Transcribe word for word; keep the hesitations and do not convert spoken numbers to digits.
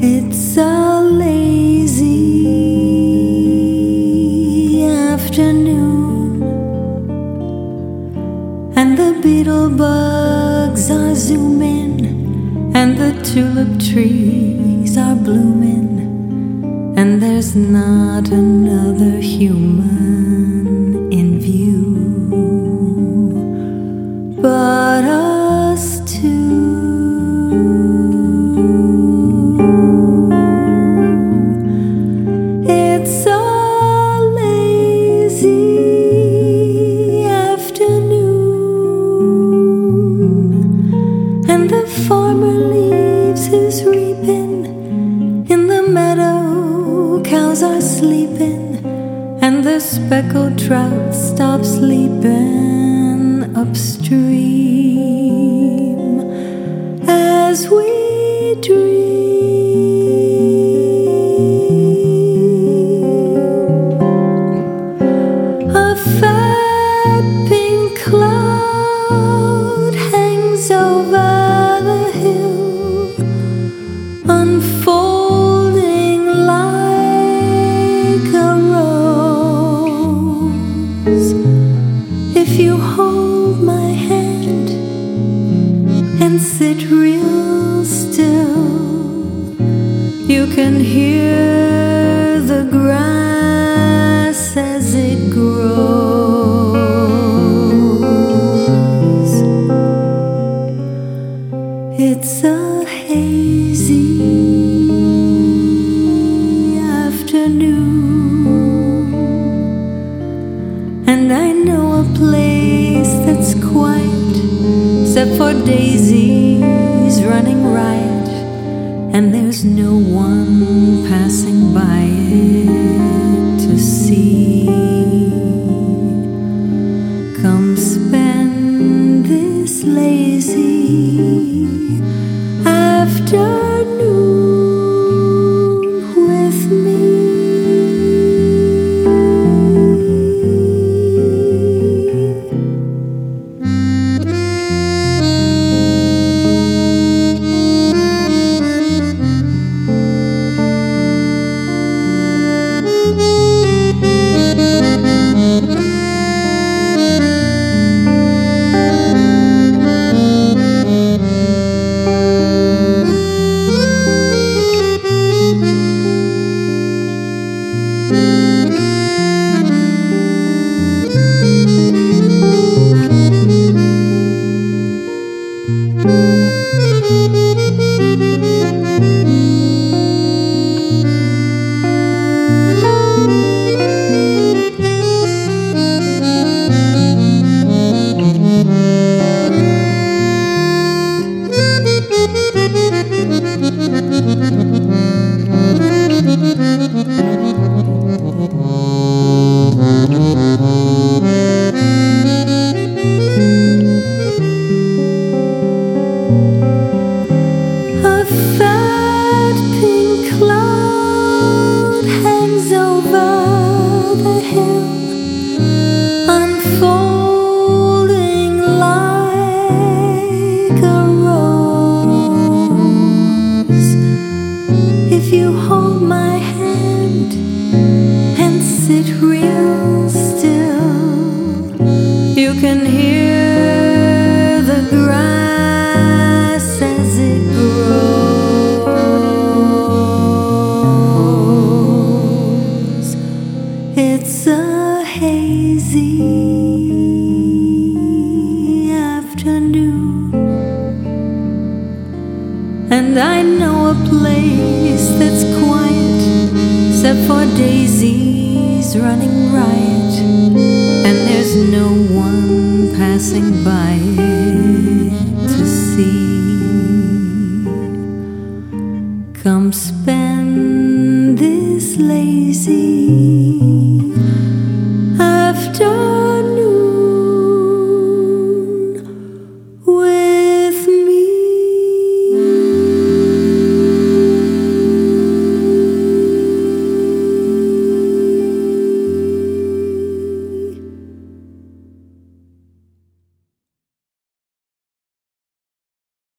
It's a lazy afternoon, and the beetle bugs are zooming, and the tulip trees are blooming, and there's not another human in view but us two. It's a lazy afternoon, and the farmer leaves his reaping. In the meadow, cows are sleeping, and the speckled trout stop sleeping upstream as we dream. A fat pink cloud hangs over the hill, unfolding like a rose. If you hold my hand and sit real still, you can hear the grass as it grows. It's a hazy afternoon, and I know a place that's quiet, except for daisies running riot, and there's no one passing by it to see. Come spend this lazy afternoon with me. A fat pink cloud hangs over the hill, unfolding like a rose. If you hold my hand and sit real still, you can hear the grass as it grows. It's a hazy afternoon, and I know a place that's quiet, except for daisies running riot, and there's no one passing by it to see. Come spend this lazy